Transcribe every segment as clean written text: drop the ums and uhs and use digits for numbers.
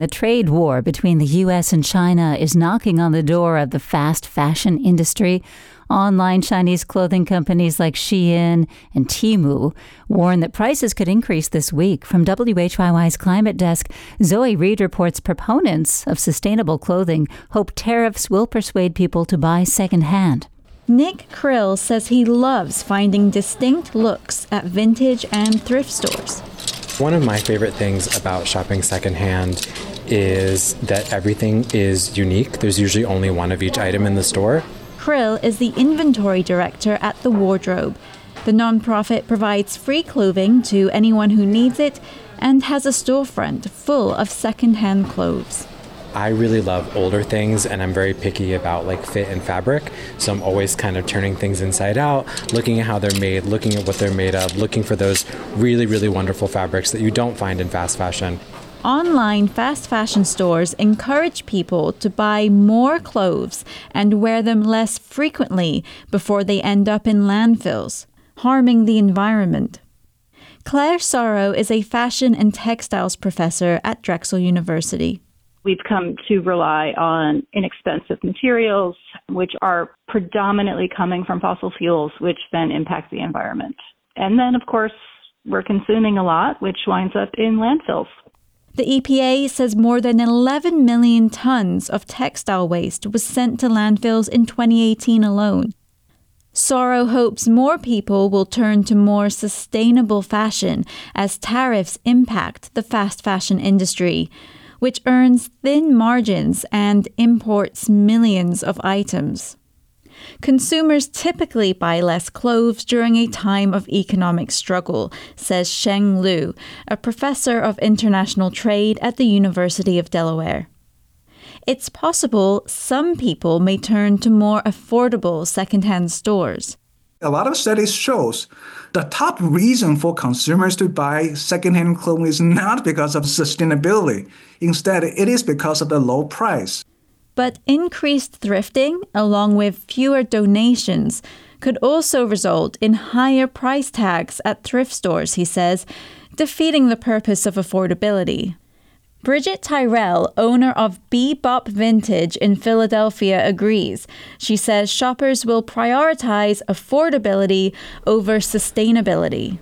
The trade war between the U.S. and China is knocking on the door of the fast fashion industry. Online Chinese clothing companies like Shein and Temu warn that prices could increase this week. From WHYY's Climate Desk, Zoe Reed reports proponents of sustainable clothing hope tariffs will persuade people to buy secondhand. Nick Krill says he loves finding distinct looks at vintage and thrift stores. One of my favorite things about shopping secondhand is that everything is unique. There's usually only one of each item in the store. Krill is the inventory director at The Wardrobe. The nonprofit provides free clothing to anyone who needs it and has a storefront full of secondhand clothes. I really love older things, and I'm very picky about fit and fabric. So I'm always kind of turning things inside out, looking at how they're made, looking at what they're made of, looking for those really, really wonderful fabrics that you don't find in fast fashion. Online fast fashion stores encourage people to buy more clothes and wear them less frequently before they end up in landfills, harming the environment. Claire Sorrow is a fashion and textiles professor at Drexel University. We've come to rely on inexpensive materials, which are predominantly coming from fossil fuels, which then impact the environment. And then, of course, we're consuming a lot, which winds up in landfills. The EPA says more than 11 million tons of textile waste was sent to landfills in 2018 alone. Sorrow hopes more people will turn to more sustainable fashion as tariffs impact the fast fashion industry, which earns thin margins and imports millions of items. Consumers typically buy less clothes during a time of economic struggle, says Sheng Liu, a professor of international trade at the University of Delaware. It's possible some people may turn to more affordable secondhand stores. A lot of studies shows the top reason for consumers to buy secondhand clothing is not because of sustainability. Instead, it is because of the low price. But increased thrifting, along with fewer donations, could also result in higher price tags at thrift stores, he says, defeating the purpose of affordability. Bridget Tyrell, owner of Bebop Vintage in Philadelphia, agrees. She says shoppers will prioritize affordability over sustainability.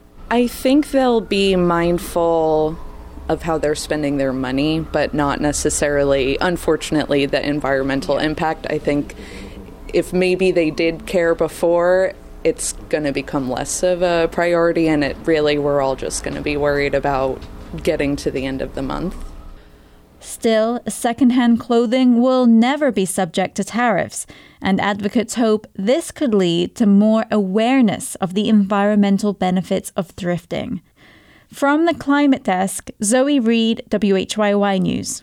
I think they'll be mindful of how they're spending their money, but not necessarily, unfortunately, the environmental impact. I think if maybe they did care before, it's going to become less of a priority, and we're all just going to be worried about getting to the end of the month. Still, secondhand clothing will never be subject to tariffs, and advocates hope this could lead to more awareness of the environmental benefits of thrifting. From the Climate Desk, Zoe Reed, WHYY News.